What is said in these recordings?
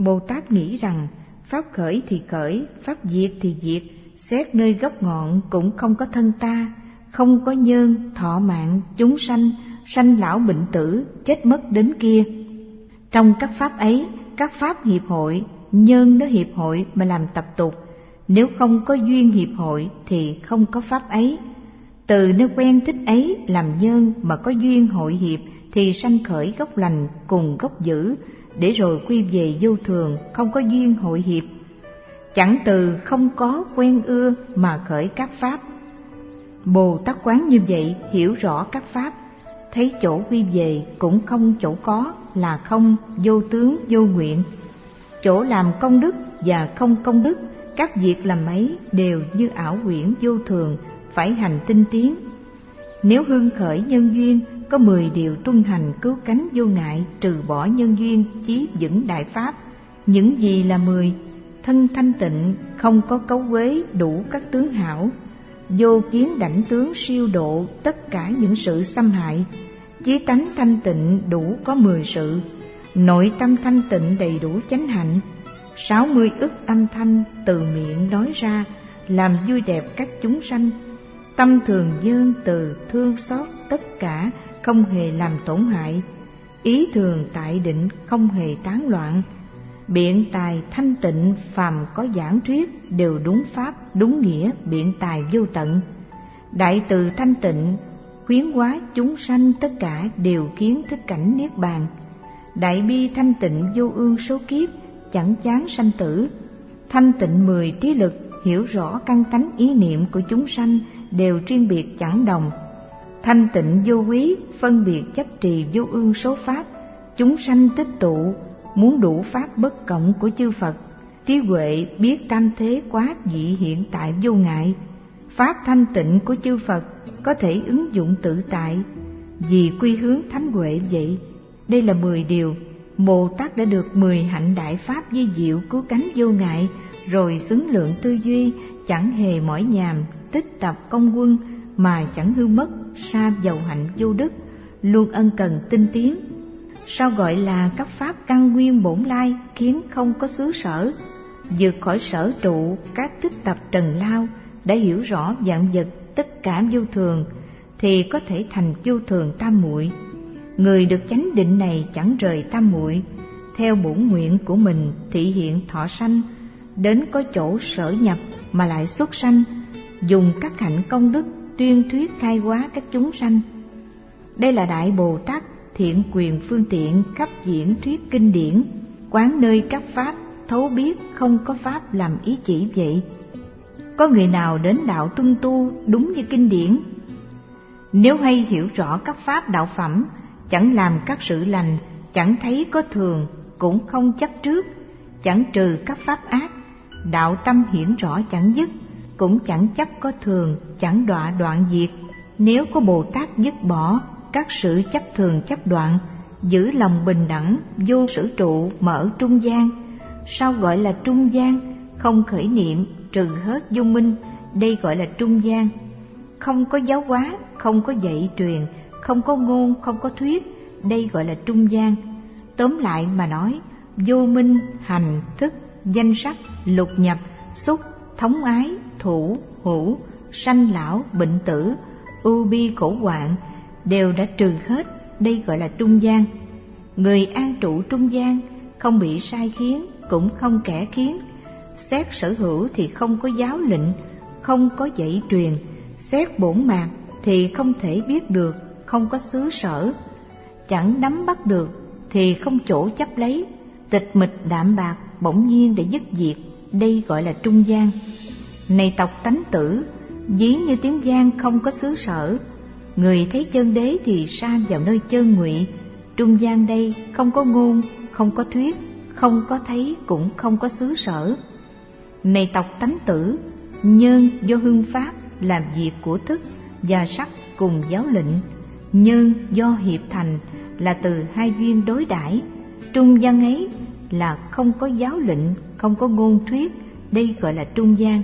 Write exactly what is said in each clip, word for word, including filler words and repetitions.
Bồ Tát nghĩ rằng pháp khởi thì khởi, pháp diệt thì diệt, xét nơi gốc ngọn cũng không có thân ta, không có nhân, thọ mạng, chúng sanh, sanh lão bệnh tử, chết mất đến kia. Trong các pháp ấy, các pháp hiệp hội, nhân nó hiệp hội mà làm tập tục. Nếu không có duyên hiệp hội thì không có pháp ấy. Từ nơi quen thích ấy làm nhân mà có duyên hội hiệp thì sanh khởi gốc lành cùng gốc dữ, để rồi quy về vô thường, không có duyên hội hiệp. Chẳng từ không có quen ưa mà khởi các pháp. Bồ Tát quán như vậy, hiểu rõ các pháp, thấy chỗ quy về cũng không chỗ có, là không, vô tướng, vô nguyện. Chỗ làm công đức và không công đức, các việc làm ấy đều như ảo quyển vô thường, phải hành tinh tiến. Nếu hưng khởi nhân duyên, có mười điều tuân hành cứu cánh vô ngại, trừ bỏ nhân duyên, chí vững đại pháp. Những gì là mười? Thân thanh tịnh, không có cấu quế, đủ các tướng hảo. Vô kiến đảnh tướng siêu độ tất cả những sự xâm hại. Chí tánh thanh tịnh đủ có mười sự. Nội tâm thanh tịnh đầy đủ chánh hạnh. Sáu mươi ức âm thanh từ miệng nói ra, làm vui đẹp các chúng sanh. Tâm thường dơn từ thương xót tất cả, không hề làm tổn hại. Ý thường tại định, không hề tán loạn. Biện tài thanh tịnh, phàm có giảng thuyết, đều đúng pháp, đúng nghĩa, biện tài vô tận. Đại từ thanh tịnh, khuyến hóa chúng sanh tất cả đều kiến thức cảnh niết bàn. Đại bi thanh tịnh vô ương số kiếp, chẳng chán sanh tử. Thanh tịnh mười trí lực, hiểu rõ căn tánh ý niệm của chúng sanh, đều riêng biệt chẳng đồng. Thanh tịnh vô quý, phân biệt chấp trì vô ương số pháp. Chúng sanh tích tụ, muốn đủ pháp bất cộng của chư Phật. Trí huệ biết tam thế quá dị hiện tại vô ngại. Pháp thanh tịnh của chư Phật có thể ứng dụng tự tại, vì quy hướng thánh huệ vậy. Đây là mười điều. Bồ Tát đã được mười hạnh đại pháp di diệu cứu cánh vô ngại, rồi xứng lượng tư duy, chẳng hề mỏi nhàm, tích tập công quân mà chẳng hư mất, sa dầu hạnh vô đức, luôn ân cần tinh tiến. Sao gọi là các pháp căn nguyên bổn lai, khiến không có xứ sở, vượt khỏi sở trụ các tích tập trần lao, đã hiểu rõ vạn vật tất cả vô thường, thì có thể thành vô thường tam muội. Người được chánh định này chẳng rời tam muội, theo bổn nguyện của mình thị hiện thọ sanh, đến có chỗ sở nhập mà lại xuất sanh, dùng các hạnh công đức tuyên thuyết khai hóa các chúng sanh. Đây là Đại Bồ Tát thiện quyền phương tiện khắp diễn thuyết kinh điển, quán nơi các pháp, thấu biết không có pháp làm ý chỉ vậy. Có người nào đến đạo tuân tu đúng như kinh điển? Nếu hay hiểu rõ các pháp đạo phẩm, chẳng làm các sự lành, chẳng thấy có thường, cũng không chấp trước, chẳng trừ các pháp ác, đạo tâm hiển rõ chẳng dứt, cũng chẳng chấp có thường, chẳng đọa đoạn diệt. Nếu có Bồ Tát dứt bỏ các sự chấp thường chấp đoạn, giữ lòng bình đẳng, vô sở trụ mà ở trung gian. Sao gọi là trung gian? Không khởi niệm, trừ hết vô minh, đây gọi là trung gian. Không có giáo hóa, không có dạy truyền, không có ngôn, không có thuyết, đây gọi là trung gian. Tóm lại mà nói, vô minh, hành, thức, danh sắc, lục nhập, xúc, thống ái, thủ, hữu, sanh lão, bệnh tử, ưu bi khổ hoạn, đều đã trừ hết, đây gọi là trung gian. Người an trụ trung gian, không bị sai khiến, cũng không kẻ khiến. Xét sở hữu thì không có giáo lệnh, không có dạy truyền. Xét bổn mạt thì không thể biết được, không có xứ sở. Chẳng nắm bắt được thì không chỗ chấp lấy. Tịch mịch đạm bạc, bỗng nhiên để dứt diệt, đây gọi là trung gian. Này tộc tánh tử, ví như tiếng vang không có xứ sở. Người thấy chân đế thì sa vào nơi chân ngụy. Trung gian đây không có ngôn, không có thuyết, không có thấy, cũng không có xứ sở. Này tộc tánh tử, nhân do hưng phát làm việc của thức và sắc cùng giáo lệnh. Nhân do hiệp thành là từ hai duyên đối đãi. Trung gian ấy là không có giáo lệnh, không có ngôn thuyết, đây gọi là trung gian.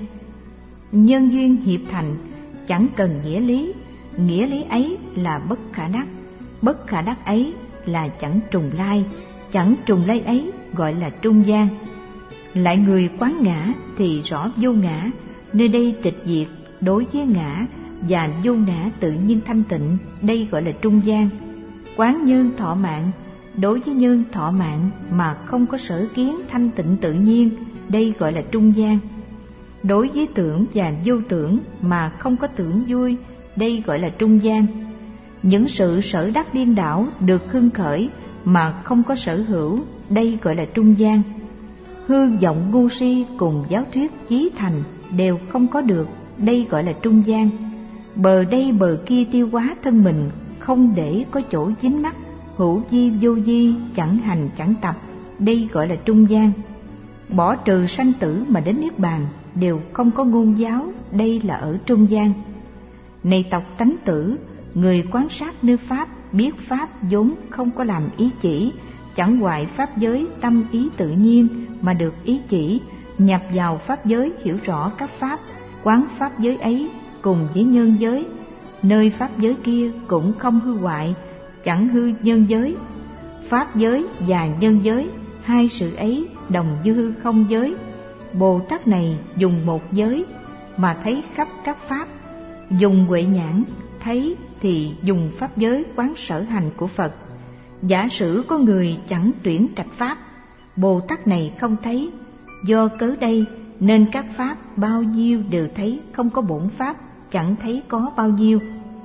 Nhân duyên hiệp thành chẳng cần nghĩa lý, nghĩa lý ấy là bất khả đắc, bất khả đắc ấy là chẳng trùng lai, chẳng trùng lai ấy gọi là trung gian. Lại người quán ngã thì rõ vô ngã, nơi đây tịch diệt đối với ngã, và vô ngã tự nhiên thanh tịnh, đây gọi là trung gian. Quán nhân thọ mạng, đối với nhân thọ mạng mà không có sở kiến thanh tịnh tự nhiên, đây gọi là trung gian. Đối với tưởng và vô tưởng mà không có tưởng vui, đây gọi là trung gian. Những sự sở đắc điên đảo được hưng khởi mà không có sở hữu, đây gọi là trung gian. Hư vọng ngu si cùng giáo thuyết chí thành đều không có được, đây gọi là trung gian. Bờ đây bờ kia tiêu hóa thân mình, không để có chỗ dính mắc, hữu di vô di, chẳng hành chẳng tập, đây gọi là trung gian. Bỏ trừ sanh tử mà đến niết bàn đều không có ngôn giáo, đây là ở trung gian. Này tộc tánh tử, người quan sát nơi pháp, biết pháp vốn không có làm ý chỉ, chẳng hoại pháp giới tâm ý tự nhiên mà được ý chỉ, nhập vào pháp giới hiểu rõ các pháp, quán pháp giới ấy cùng với nhân giới, nơi pháp giới kia cũng không hư hoại, chẳng hư nhân giới. Pháp giới và nhân giới, hai sự ấy đồng như hư không giới. Bồ Tát này dùng một giới mà thấy khắp các pháp, dùng huệ nhãn thấy thì dùng pháp giới quán sở hành của Phật. Giả sử có người chẳng tuyển trạch pháp, Bồ Tát này không thấy, do cớ đây nên các pháp bao nhiêu đều thấy, không có bổn pháp chẳng thấy có bao nhiêu.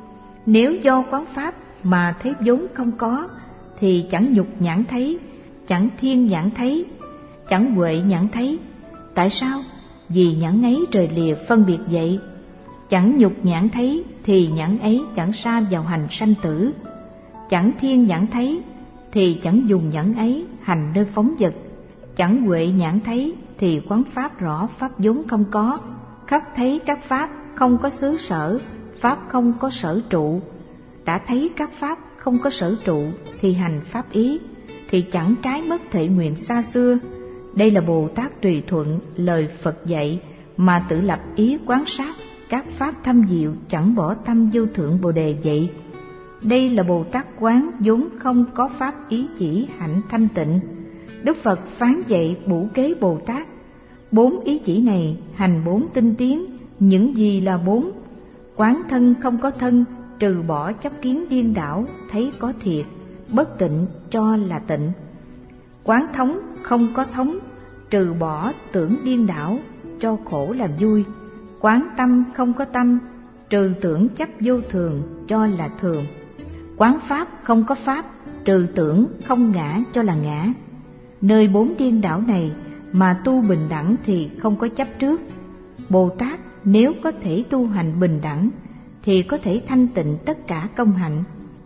Nếu do quán pháp mà thấy vốn không có, thì chẳng nhục nhãn thấy, chẳng thiên nhãn thấy, chẳng huệ nhãn thấy. Tại sao? Vì nhãn ấy trời lìa phân biệt vậy. Chẳng nhục nhãn thấy thì nhãn ấy chẳng sa vào hành sanh tử. Chẳng thiên nhãn thấy thì chẳng dùng nhãn ấy hành nơi phóng vật. Chẳng huệ nhãn thấy thì quán pháp rõ pháp vốn không có. Khắp thấy các pháp không có xứ sở, pháp không có sở trụ. Đã thấy các pháp không có sở trụ thì hành pháp ý, thì chẳng trái mất thệ nguyện xa xưa. Đây là Bồ Tát tùy thuận lời Phật dạy mà tự lập ý quán sát các pháp thâm diệu, chẳng bỏ tâm vô thượng Bồ Đề vậy. Đây là Bồ Tát quán vốn không có pháp ý chỉ hạnh thanh tịnh. Đức Phật phán dạy bủ kế Bồ Tát. Bốn ý chỉ này hành bốn tinh tiến. Những gì là bốn? Quán thân không có thân, trừ bỏ chấp kiến điên đảo, thấy có thiệt, bất tịnh cho là tịnh. Quán thống không có thống, trừ bỏ tưởng điên đảo, cho khổ là vui. Quán tâm không có tâm, trừ tưởng chấp vô thường, cho là thường. Quán pháp không có pháp, trừ tưởng không ngã, cho là ngã. Nơi bốn điên đảo này mà tu bình đẳng thì không có chấp trước. Bồ Tát nếu có thể tu hành bình đẳng thì có thể thanh tịnh tất cả công hạnh.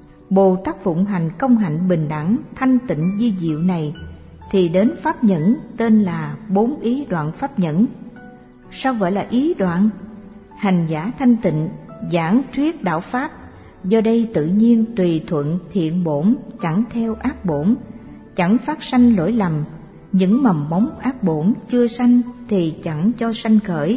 Bồ Tát phụng hành công hạnh bình đẳng thanh tịnh vi diệu này thì đến pháp nhẫn, tên là bốn ý đoạn pháp nhẫn. Sao gọi là ý đoạn? Hành giả thanh tịnh, giảng thuyết đạo pháp, do đây tự nhiên tùy thuận thiện bổn, chẳng theo ác bổn, chẳng phát sanh lỗi lầm. Những mầm móng ác bổn chưa sanh thì chẳng cho sanh khởi.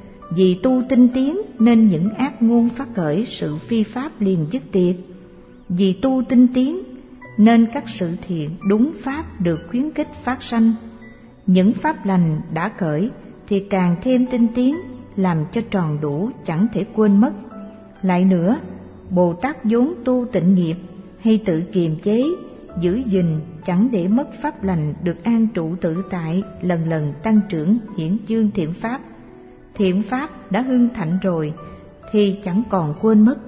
Vì tu tinh tiến nên những ác ngôn phát khởi sự phi pháp liền dứt tiệt. Vì tu tinh tiến nên các sự thiện đúng pháp được khuyến khích phát sanh. Những pháp lành đã khởi thì càng thêm tinh tiến, làm cho tròn đủ chẳng thể quên mất. Lại nữa, Bồ Tát vốn tu tịnh nghiệp hay tự kiềm chế, giữ gìn chẳng để mất pháp lành được an trụ tự tại, lần lần tăng trưởng hiển chương thiện pháp. Thiện pháp đã hưng thạnh rồi thì chẳng còn quên mất.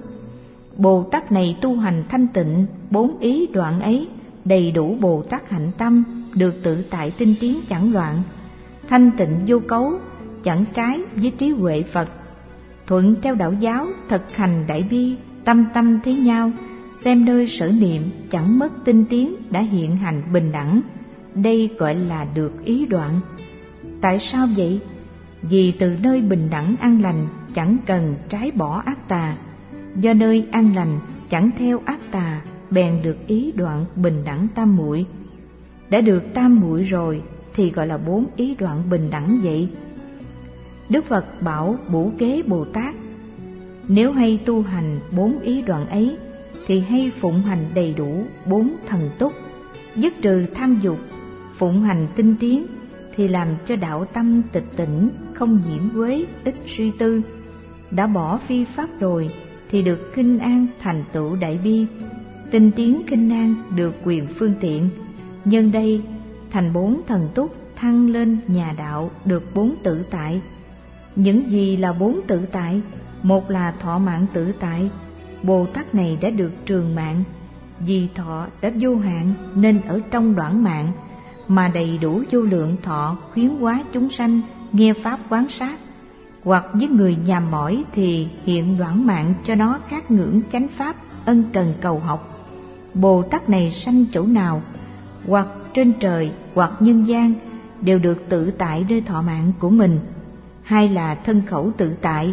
Bồ Tát này tu hành thanh tịnh, bốn ý đoạn ấy đầy đủ Bồ Tát hạnh tâm, được tự tại tinh tiến chẳng loạn, thanh tịnh vô cấu, chẳng trái với trí huệ Phật. Thuận theo đạo giáo, thực hành đại bi, tâm tâm thấy nhau, xem nơi sở niệm chẳng mất tinh tiến, đã hiện hành bình đẳng. Đây gọi là được ý đoạn. Tại sao vậy? Vì từ nơi bình đẳng an lành chẳng cần trái bỏ ác tà, do nơi an lành chẳng theo ác tà, bèn được ý đoạn bình đẳng tam muội. Đã được tam muội rồi thì gọi là bốn ý đoạn bình đẳng vậy. Đức Phật bảo bủ kế Bồ Tát, nếu hay tu hành bốn ý đoạn ấy thì hay phụng hành đầy đủ bốn thần túc, dứt trừ tham dục, phụng hành tinh tiến thì làm cho đạo tâm tịch tỉnh, không nhiễm quế, ít suy tư. Đã bỏ phi pháp rồi thì được khinh an thành tựu đại bi. Tinh tiến khinh an được quyền phương tiện, nhân đây thành bốn thần túc, thăng lên nhà đạo được bốn tự tại. Những gì là bốn tự tại? Một là thọ mạng tự tại. Bồ Tát này đã được trường mạng, vì thọ đã vô hạn nên ở trong đoạn mạng mà đầy đủ vô lượng thọ khuyến hóa chúng sanh nghe pháp quán sát. Hoặc với người nhàm mỏi thì hiện đoạn mạng cho nó các ngưỡng chánh pháp ân cần cầu học. Bồ Tát này sanh chỗ nào, hoặc trên trời hoặc nhân gian, đều được tự tại nơi thọ mạng của mình. Hai là thân khẩu tự tại.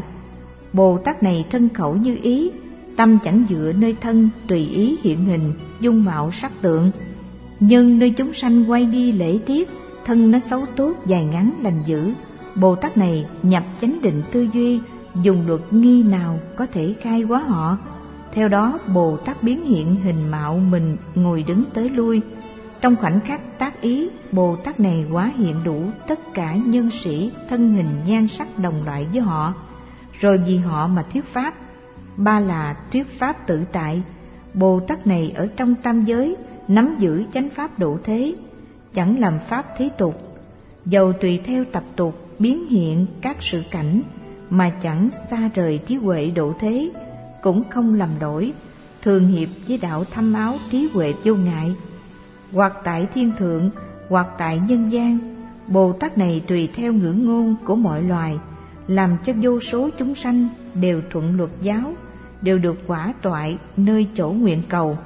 Bồ Tát này thân khẩu như ý, tâm chẳng dựa nơi thân, tùy ý hiện hình, dung mạo sắc tượng. Nhưng nơi chúng sanh quay đi lễ tiết, thân nó xấu tốt, dài ngắn, lành dữ. Bồ Tát này nhập chánh định tư duy, dùng luật nghi nào có thể khai hóa họ. Theo đó Bồ Tát biến hiện hình mạo mình ngồi đứng tới lui. Trong khoảnh khắc tác ý, Bồ Tát này hóa hiện đủ tất cả nhân sĩ thân hình nhan sắc đồng loại với họ, rồi vì họ mà thuyết pháp. Ba là thuyết pháp tự tại. Bồ Tát này ở trong tam giới nắm giữ chánh pháp độ thế, chẳng làm pháp thế tục, dầu tùy theo tập tục biến hiện các sự cảnh, mà chẳng xa rời trí huệ độ thế, cũng không lầm đổi, thường hiệp với đạo thâm áo trí huệ vô ngại. Hoặc tại thiên thượng, hoặc tại nhân gian, Bồ Tát này tùy theo ngữ ngôn của mọi loài, làm cho vô số chúng sanh đều thuận luật giáo, đều được quả toại nơi chỗ nguyện cầu.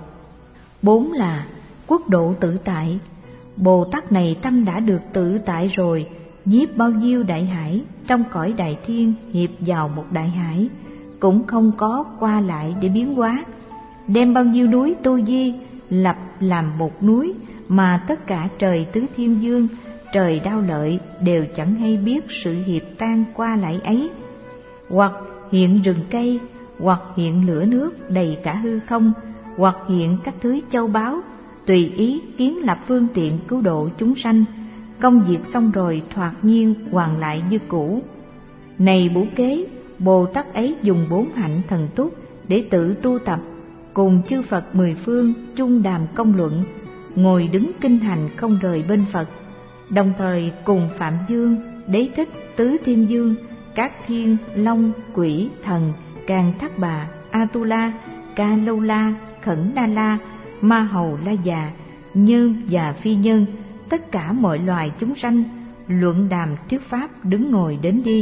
Bốn là quốc độ tự tại. Bồ Tát này tâm đã được tự tại rồi, nhiếp bao nhiêu đại hải, trong cõi đại thiên hiệp vào một đại hải, cũng không có qua lại để biến hóa. Đem bao nhiêu núi tu di lập làm một núi, mà tất cả trời tứ thiên dương, trời đao lợi đều chẳng hay biết sự hiệp tan qua lại ấy. Hoặc hiện rừng cây, hoặc hiện lửa nước đầy cả hư không, hoặc hiện các thứ châu báu, tùy ý kiến lập phương tiện cứu độ chúng sanh. Công việc xong rồi thoạt nhiên hoàn lại như cũ. Này Bủ Kế, Bồ Tát ấy dùng bốn hạnh thần túc để tự tu tập, cùng chư Phật mười phương chung đàm công luận, ngồi đứng kinh hành không rời bên Phật, đồng thời cùng Phạm Dương, Đế Thích, Tứ Thiên Dương, các thiên, long, quỷ, thần, Càn Thác Bà, Atula, Ca Lâu La, Khẩn Đa La, Ma Hầu La Già, Nhân và Phi Nhân, tất cả mọi loài chúng sanh, luận đàm thuyết pháp đứng ngồi đến đi.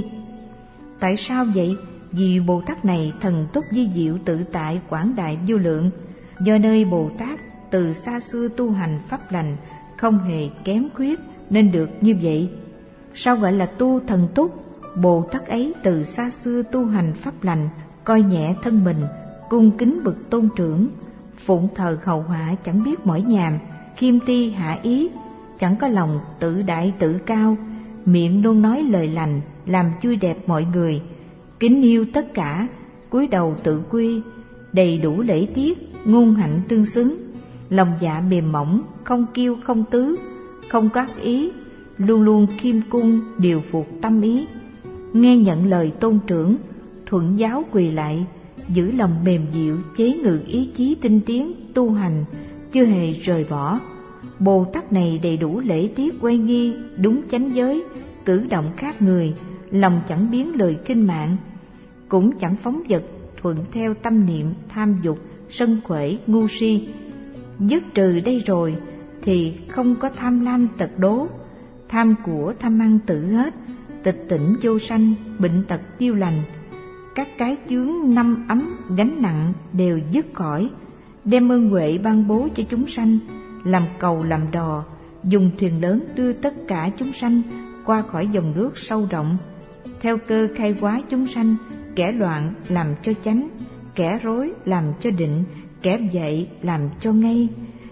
Tại sao vậy? Vì Bồ Tát này thần túc vi diệu tự tại quảng đại vô lượng, do nơi Bồ Tát từ xa xưa tu hành pháp lành, không hề kém khuyết nên được như vậy. Sao gọi là tu thần túc? Bồ Tát ấy từ xa xưa tu hành pháp lành, coi nhẹ thân mình, cung kính bậc tôn trưởng, phụng thờ hầu hạ chẳng biết mỏi nhàm, khiêm ti hạ ý, chẳng có lòng tự đại tự cao, miệng luôn nói lời lành, làm vui đẹp mọi người, kính yêu tất cả, cúi đầu tự quy, đầy đủ lễ tiết, ngôn hạnh tương xứng, lòng dạ mềm mỏng, không kiêu không tứ, không có ác ý, luôn luôn khiêm cung, điều phục tâm ý, nghe nhận lời tôn trưởng, thuận giáo quỳ lại, giữ lòng mềm dịu, chế ngự ý chí tinh tiến, tu hành, chưa hề rời bỏ. Bồ Tát này đầy đủ lễ tiết uy nghi, đúng chánh giới, cử động khác người, lòng chẳng biến lời khinh mạng, cũng chẳng phóng dật, thuận theo tâm niệm tham dục, sân khởi, ngu si. Dứt trừ đây rồi thì không có tham lam tật đố, tham của tham ăn tự hết, tịch tỉnh vô sanh, bệnh tật tiêu lành, các cái chướng năm ấm gánh nặng đều dứt khỏi, đem ơn huệ ban bố cho chúng sanh, làm cầu làm đò, dùng thuyền lớn đưa tất cả chúng sanh qua khỏi dòng nước sâu rộng, theo cơ khai hóa chúng sanh, kẻ loạn làm cho chánh, kẻ rối làm cho định, kẻ dạy làm cho ngay,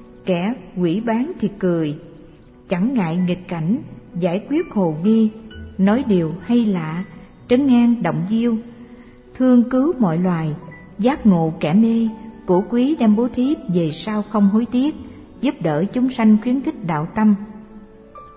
kẻ quỷ bán thì cười, chẳng ngại nghịch cảnh, giải quyết hồ nghi, nói điều hay lạ, trấn an động diêu, thương cứu mọi loài, giác ngộ kẻ mê, của quý đem bố thí về sau không hối tiếc, giúp đỡ chúng sanh khuyến khích đạo tâm.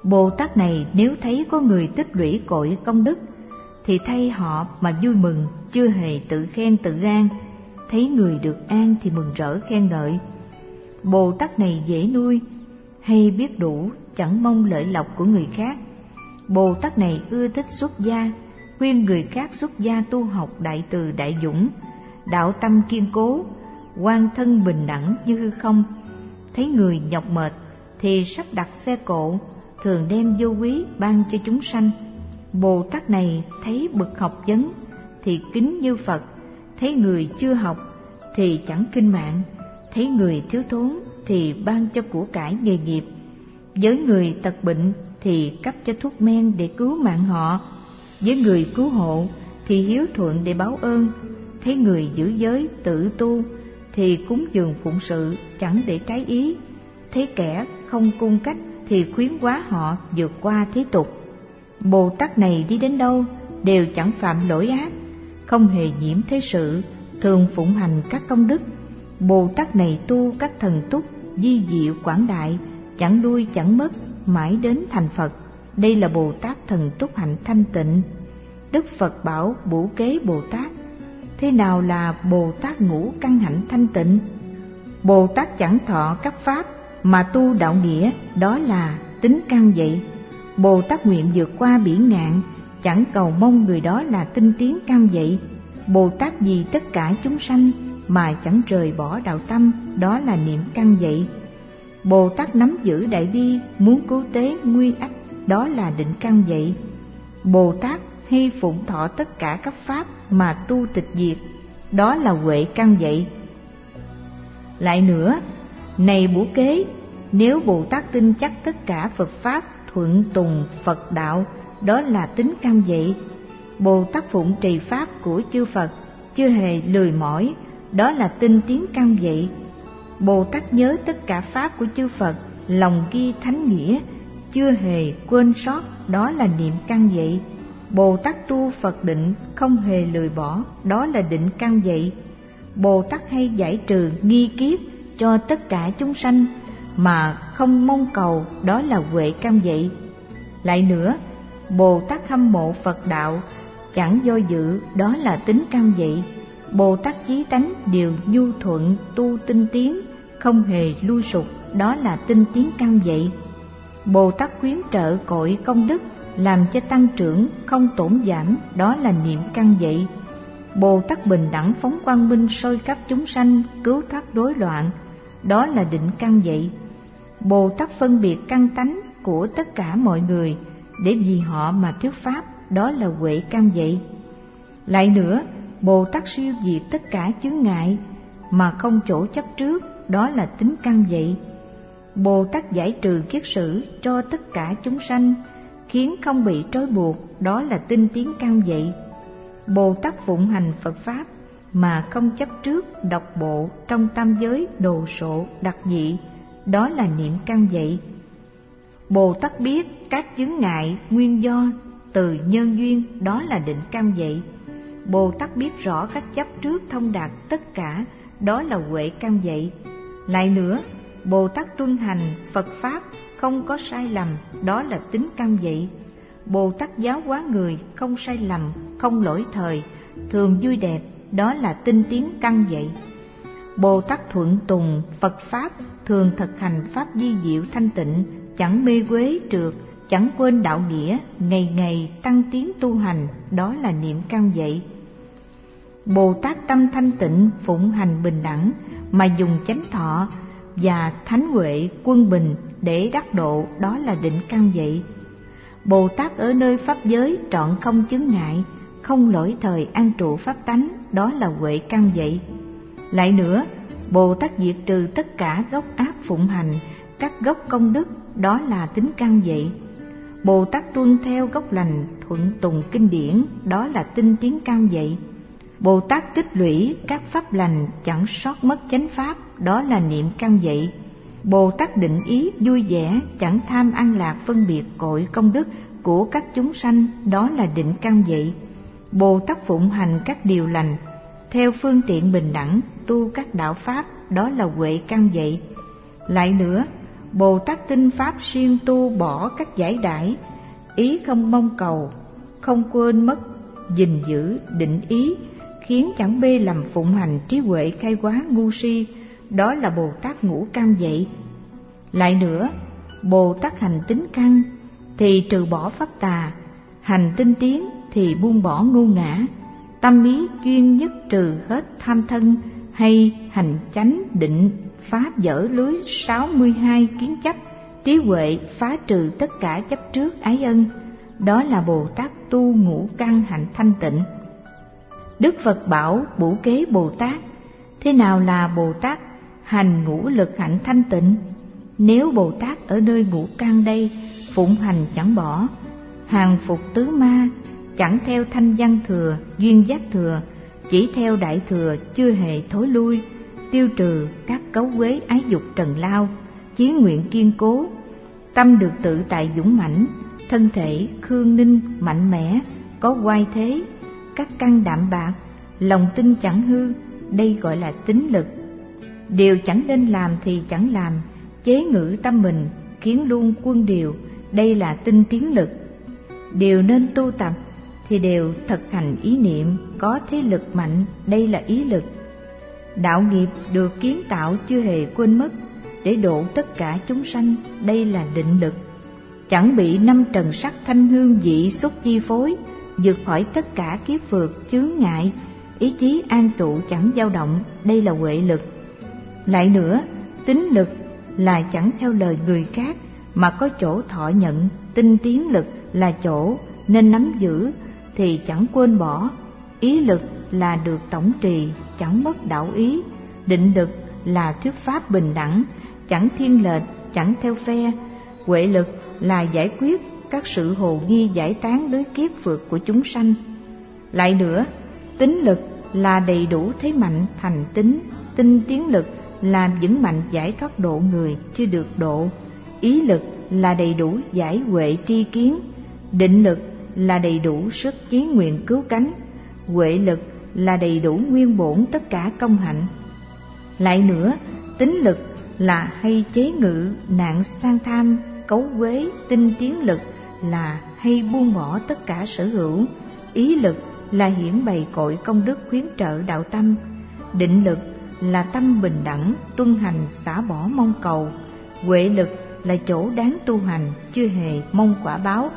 Bồ Tát này nếu thấy có người tích lũy cội công đức thì thay họ mà vui mừng, chưa hề tự khen tự gan. Thấy người được an thì mừng rỡ khen ngợi. Bồ Tát này dễ nuôi, hay biết đủ, chẳng mong lợi lộc của người khác. Bồ Tát này ưa thích xuất gia, khuyên người khác xuất gia tu học đại từ đại dũng, đạo tâm kiên cố, quan thân bình đẳng như hư không. Thấy người nhọc mệt thì sắp đặt xe cộ, thường đem vô quý ban cho chúng sanh. Bồ Tát này thấy bậc học vấn thì kính như Phật, thấy người chưa học thì chẳng khinh mạng, thấy người thiếu thốn thì ban cho của cải nghề nghiệp, với người tật bệnh thì cấp cho thuốc men để cứu mạng họ, với người cứu hộ thì hiếu thuận để báo ơn, thấy người giữ giới tự tu thì cúng dường phụng sự chẳng để trái ý, thấy kẻ không cung cách thì khuyến hóa họ vượt qua thế tục. Bồ Tát này đi đến đâu đều chẳng phạm lỗi ác, không hề nhiễm thế sự, thường phụng hành các công đức. Bồ Tát này tu các thần túc di diệu quảng đại, chẳng đuôi chẳng mất, mãi đến thành Phật. Đây là Bồ Tát thần túc hạnh thanh tịnh. Đức Phật bảo Bửu Kế Bồ Tát: thế nào là Bồ Tát ngũ căn hạnh thanh tịnh? Bồ Tát chẳng thọ các pháp mà tu đạo nghĩa, đó là tính căn vậy. Bồ Tát nguyện vượt qua bỉ ngạn, chẳng cầu mong người đó là tinh tiến căn vậy. Bồ Tát vì tất cả chúng sanh mà chẳng rời bỏ đạo tâm, đó là niệm căn vậy. Bồ Tát nắm giữ đại bi, muốn cứu tế nguy ách, đó là định căn vậy. Bồ Tát hay phụng thọ tất cả các pháp mà tu tịch diệt, đó là huệ căn vậy. Lại nữa, này Bửu Kế, nếu Bồ Tát tin chắc tất cả Phật pháp thuận tùng Phật đạo, đó là tính căn vậy. Bồ Tát phụng trì pháp của chư Phật, chưa hề lười mỏi, đó là tinh tiến căn vậy. Bồ Tát nhớ tất cả pháp của chư Phật, lòng ghi thánh nghĩa, chưa hề quên sót, đó là niệm căn vậy. Bồ Tát tu Phật định, không hề lười bỏ, đó là định căn vậy. Bồ Tát hay giải trừ nghi kiết cho tất cả chúng sanh mà không mong cầu, đó là huệ căn vậy. Lại nữa, Bồ Tát hâm mộ Phật đạo, chẳng do dự, đó là tính căn vậy. Bồ Tát chí tánh đều nhu thuận tu tinh tiến, không hề lui sụp, đó là tinh tiến căn vậy. Bồ Tát khuyến trợ cội công đức, làm cho tăng trưởng không tổn giảm, đó là niệm căn vậy. Bồ Tát bình đẳng phóng quang minh soi khắp chúng sanh, cứu thoát rối loạn, đó là định căn vậy. Bồ Tát phân biệt căn tánh của tất cả mọi người để vì họ mà thuyết pháp, đó là huệ căn vậy. Lại nữa, Bồ Tát siêu diệt tất cả chướng ngại mà không chỗ chấp trước, đó là tính căn vậy. Bồ Tát giải trừ kiết sử cho tất cả chúng sanh, khiến không bị trói buộc, đó là tinh tiến căn vậy. Bồ Tát phụng hành Phật pháp mà không chấp trước độc bộ trong tam giới đồ sộ đặc dị, đó là niệm căn vậy. Bồ Tát biết các chướng ngại nguyên do từ nhân duyên, đó là định căn vậy. Bồ Tát biết rõ các chấp trước thông đạt tất cả, đó là huệ căn vậy. Lại nữa, Bồ Tát tuân hành Phật pháp không có sai lầm, đó là tính căn vậy. Bồ Tát giáo hóa người không sai lầm, không lỗi thời, thường vui đẹp, đó là tinh tiến căn vậy. Bồ Tát thuận tùng Phật pháp, thường thực hành pháp di diệu thanh tịnh, chẳng mê quế trượt, chẳng quên đạo nghĩa, ngày ngày tăng tiến tu hành, đó là niệm căn vậy. Bồ Tát tâm thanh tịnh, phụng hành bình đẳng mà dùng chánh thọ và thánh huệ quân bình để đắc độ, đó là định căn vậy. Bồ Tát ở nơi pháp giới trọn không chướng ngại, không lỗi thời an trụ pháp tánh, đó là huệ căn vậy. Lại nữa, Bồ Tát diệt trừ tất cả gốc ác phụng hành các gốc công đức, đó là tính căn vậy. Bồ Tát tuân theo gốc lành, thuận tùng kinh điển, đó là tinh tiến căn vậy. Bồ Tát tích lũy các pháp lành, chẳng sót mất chánh pháp, đó là niệm căn vậy. Bồ Tát định ý vui vẻ, chẳng tham an lạc phân biệt cội công đức của các chúng sanh, đó là định căn vậy. Bồ Tát phụng hành các điều lành, theo phương tiện bình đẳng, tu các đạo pháp, đó là huệ căn vậy. Lại nữa, Bồ Tát tinh pháp siêng tu bỏ các giải đãi, ý không mong cầu, không quên mất, gìn giữ định ý, khiến chẳng bê lầm phụng hành trí huệ khai hóa ngu si, đó là Bồ Tát ngũ căn vậy. Lại nữa, Bồ Tát hành tín căn thì trừ bỏ pháp tà, hành tinh tiến thì buông bỏ ngu ngã, tâm ý chuyên nhất trừ hết tham thân, hay hành chánh định phá vỡ lưới sáu mươi hai kiến chấp, trí huệ phá trừ tất cả chấp trước ái ân, đó là Bồ Tát tu ngũ căn hạnh thanh tịnh. Đức Phật bảo Bửu Kế Bồ Tát, thế nào là Bồ Tát hành ngũ lực hạnh thanh tịnh? Nếu Bồ Tát ở nơi ngũ căn đây phụng hành chẳng bỏ, hàng phục tứ ma, chẳng theo thanh văn thừa, duyên giác thừa, chỉ theo đại thừa chưa hề thối lui, tiêu trừ các cấu uế ái dục trần lao, chí nguyện kiên cố, tâm được tự tại dũng mãnh, thân thể khương ninh mạnh mẽ, có oai thế, các căn đạm bạc, lòng tin chẳng hư, đây gọi là tín lực. Điều chẳng nên làm thì chẳng làm, chế ngự tâm mình, khiến luôn quân điều, đây là tinh tiến lực. Điều nên tu tập thì đều thực hành ý niệm, có thế lực mạnh, đây là ý lực. Đạo nghiệp được kiến tạo chưa hề quên mất, để độ tất cả chúng sanh, đây là định lực. Chẳng bị năm trần sắc thanh hương vị xúc chi phối, vượt khỏi tất cả kiếp phược chướng ngại, ý chí an trụ chẳng dao động, đây là huệ lực. Lại nữa, tín lực là chẳng theo lời người khác mà có chỗ thọ nhận, tinh tiến lực là chỗ nên nắm giữ thì chẳng quên bỏ, ý lực là được tổng trì, chẳng mất đạo ý, định lực là thuyết pháp bình đẳng, chẳng thiên lệch, chẳng theo phe, huệ lực là giải quyết các sự hồ nghi giải tán lưới kiếp phược của chúng sanh. Lại nữa, tín lực là đầy đủ thế mạnh thành tín, tinh tiến lực là vững mạnh giải thoát độ người chưa được độ, ý lực là đầy đủ giải huệ tri kiến, định lực là đầy đủ sức chí nguyện cứu cánh, huệ lực là đầy đủ nguyên bổn tất cả công hạnh. Lại nữa, tín lực là hay chế ngự nạn sang tham, cấu uế, tinh tiến lực là hay buông bỏ tất cả sở hữu, ý lực là hiển bày cội công đức khuyến trợ đạo tâm, định lực là tâm bình đẳng, tuân hành xả bỏ mong cầu, huệ lực là chỗ đáng tu hành, chưa hề mong quả báo.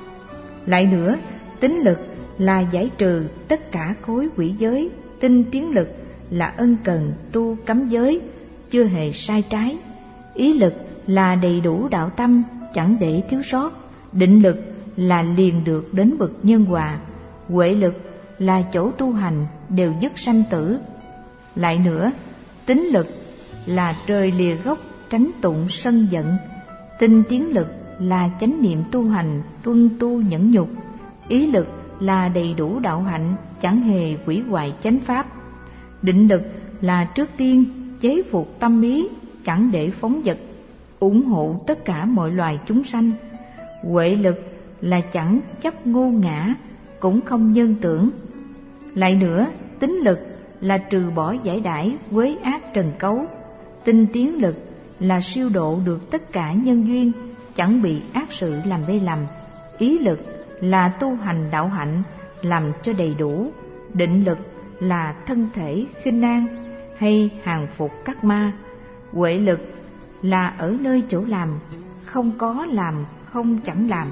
Lại nữa, tín lực là giải trừ tất cả khối quỷ giới, tinh tiến lực là ân cần tu cấm giới, chưa hề sai trái, ý lực là đầy đủ đạo tâm, chẳng để thiếu sót, định lực là liền được đến bậc nhân hòa, huệ lực là chỗ tu hành đều dứt sanh tử. Lại nữa, tín lực là trời lìa gốc tránh tụng sân giận, tinh tiến lực là chánh niệm tu hành tuân tu nhẫn nhục, ý lực là đầy đủ đạo hạnh, chẳng hề hủy hoại chánh pháp, định lực là trước tiên chế phục tâm ý, chẳng để phóng dật, ủng hộ tất cả mọi loài chúng sanh, huệ lực là chẳng chấp ngu ngã, cũng không nhân tưởng. Lại nữa, tín lực là trừ bỏ giải đãi quế ác trần cấu, tinh tiến lực là siêu độ được tất cả nhân duyên, chẳng bị ác sự làm mê lầm, ý lực là tu hành đạo hạnh làm cho đầy đủ, định lực là thân thể khinh an hay hàng phục các ma, huệ lực là ở nơi chỗ làm, không có làm không chẳng làm.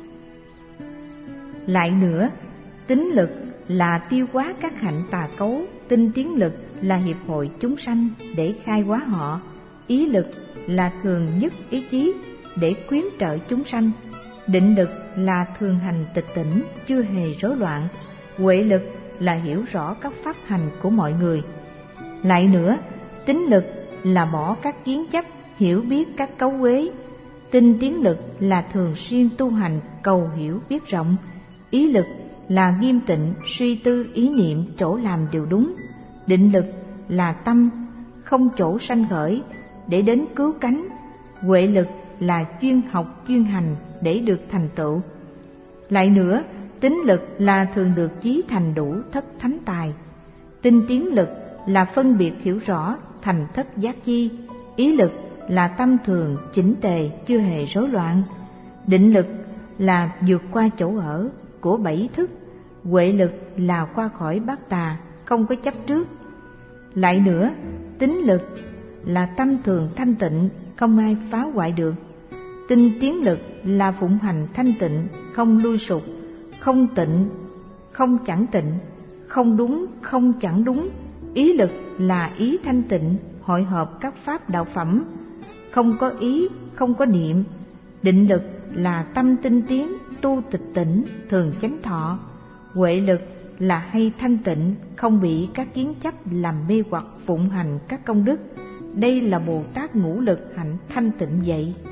Lại nữa, tín lực là tiêu hóa các hạnh tà cấu, tinh tiến lực là hiệp hội chúng sanh để khai hóa họ, ý lực là thường nhất ý chí để khuyến trợ chúng sanh, định lực là thường hành tịch tỉnh chưa hề rối loạn, huệ lực là hiểu rõ các pháp hành của mọi người. Lại nữa, tín lực là bỏ các kiến chấp, hiểu biết các cấu uế, tinh tiến lực là thường xuyên tu hành cầu hiểu biết rộng, ý lực là nghiêm tịnh suy tư ý niệm chỗ làm điều đúng, định lực là tâm không chỗ sanh khởi để đến cứu cánh, huệ lực là chuyên học chuyên hành để được thành tựu. Lại nữa, tín lực là thường được chí thành đủ thất thánh tài, tinh tiến lực là phân biệt hiểu rõ thành thất giác chi, ý lực là tâm thường chỉnh tề, chưa hề rối loạn. Định lực là vượt qua chỗ ở của bảy thức. Huệ lực là qua khỏi bát tà, không có chấp trước. Lại nữa, tín lực là tâm thường thanh tịnh, không ai phá hoại được. Tinh tiến lực là phụng hành thanh tịnh, không lui sụp, không tịnh, không chẳng tịnh, không đúng, không chẳng đúng. Ý lực là ý thanh tịnh, hội hợp các pháp đạo phẩm, không có ý, không có niệm. Định lực là tâm tinh tiến, tu tịch tỉnh, thường chánh thọ. Huệ lực là hay thanh tịnh, không bị các kiến chấp làm mê hoặc, phụng hành các công đức. Đây là Bồ Tát ngũ lực hạnh thanh tịnh vậy.